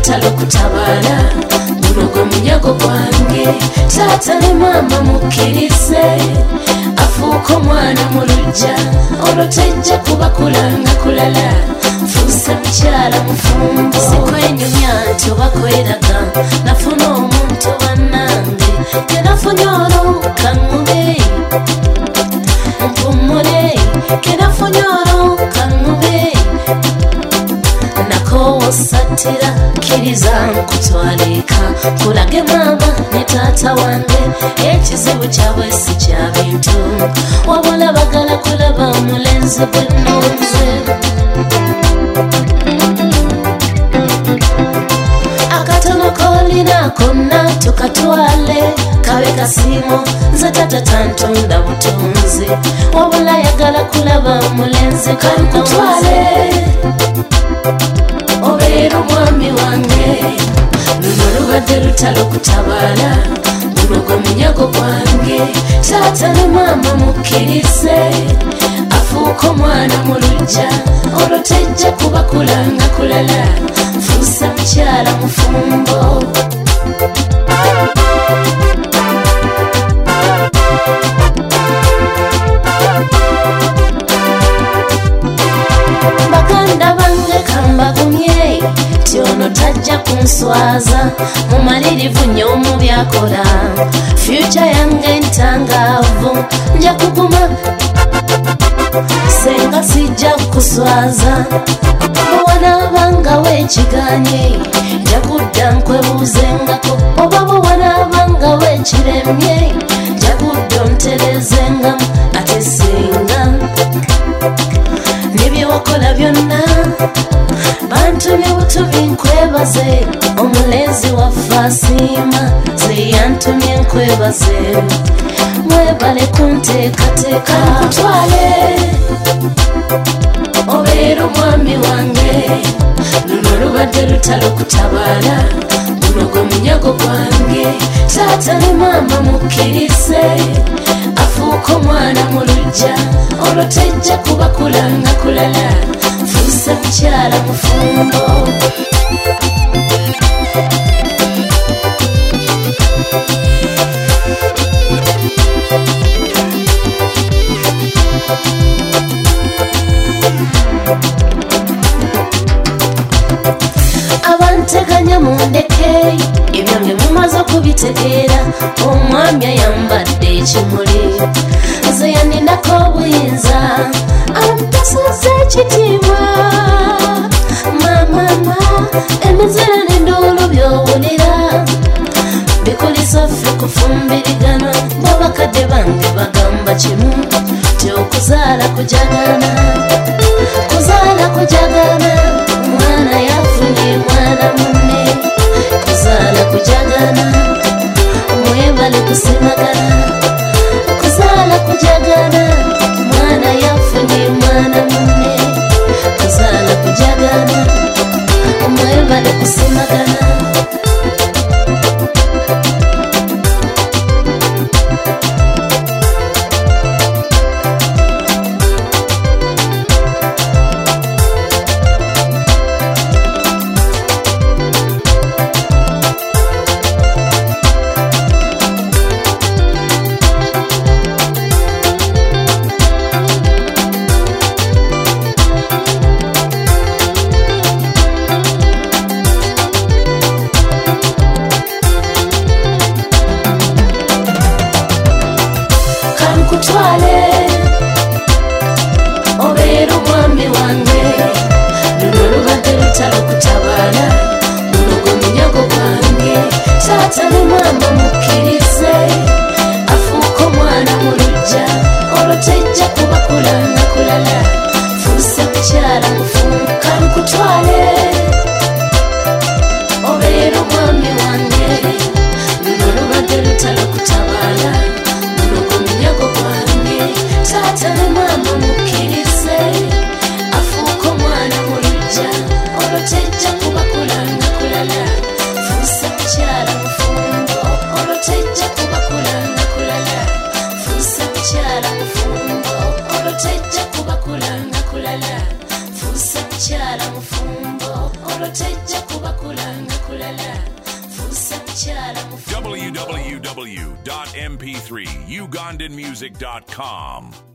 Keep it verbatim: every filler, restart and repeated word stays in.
lutalo kutabala guno munyago gwange taata ne maama mukkirize afuuka omwana mu luggya olwo tejja kuba kulanga kulala nfuuse mukyala mufumbo sikwenyumya nti oba kweraga nafuna omuntu bannange genafunye olwo kaŋŋube mpumule genafunye olwo kaŋŋube nakowosatira kkiriza nkutwaleka kulage maama ne taata wange ekizibu kyabwe si kya bintu wabula bagala kulaba omulenzi gwe nnonze akatono kolina konna tukatwale kabe kasiimo nze tata tantunda butunzi wabula yagala kulaba omulenzi kankutwale obeera omwami wange luno lubadde lutalo kutabala guno gwe munyago gwange taata ne maama mukkirize afuuka omwana mu luggya olwo tejja kuba kulanga kulala nfuuse mukyala mufumbo baganda bange kambagumye ti ono tajja kunswaza mumalirivu nnyo mu byakola fyuca yange ntangaavu nja kuguma senga sijja kuswaza bwewanaabanga wekiganye nja kudda nkwebuuzengako oba bwewanaabanga wekiremye nja kudda onterezengamu ate singa nebyewakola byonna bantumye butubi nkwebaze omulenzi waffe asiima ze yantumye nkwebaze mwebale kunteekateeka nkutwale obeera omwami wange luno lubadde lutalo kutabala guno gwe munyago gwange taata ne maama mukkirize afuuka omwana mu luggya olwo tejja kuba kulanga kulala nfuuse mukyala mufumbo abanteganya mundeke ebyange mumaze okubitegeera omwami ayambadde ekimuli nze yanindako obuyinza amutasaza ekitiibwa mamama emizira n'enduulu byowulira bikulisa ffe kufumbirigana babakadde bange bagamba kimu ti okuzaala kujagana kuzaala kujagana mwana yafunye mwana munne kuzaala kujagana mwebale kusimagana kuzaala kujagana mwana yafunye mwana munne kuzaala kujagana mwebale kusimagana kutwale obeera omwami wange luno lubadde lutalo kutabala guno gwe munyago gwange taata ne maama mukkirize afuuka omwana mu luggya olwo tejja kuba kulanga kulala nfuuse mukyala mufumbo kankutwale obeera omwami wange luno lubadde lutalo kutabala taata ne maama mukkirize afuuka omwana mu luggya olwo tejja kuba kulanga kulala nfuuse mukyala mufumbo olwo tejja kuba kulanga kulala nfuuse mukyala mufumbo olwo tejja kuba kulanga kulala nfuuse mukyala mufumbo olwo tejja kuba kulanga w w w dot m p three ugandan music dot com.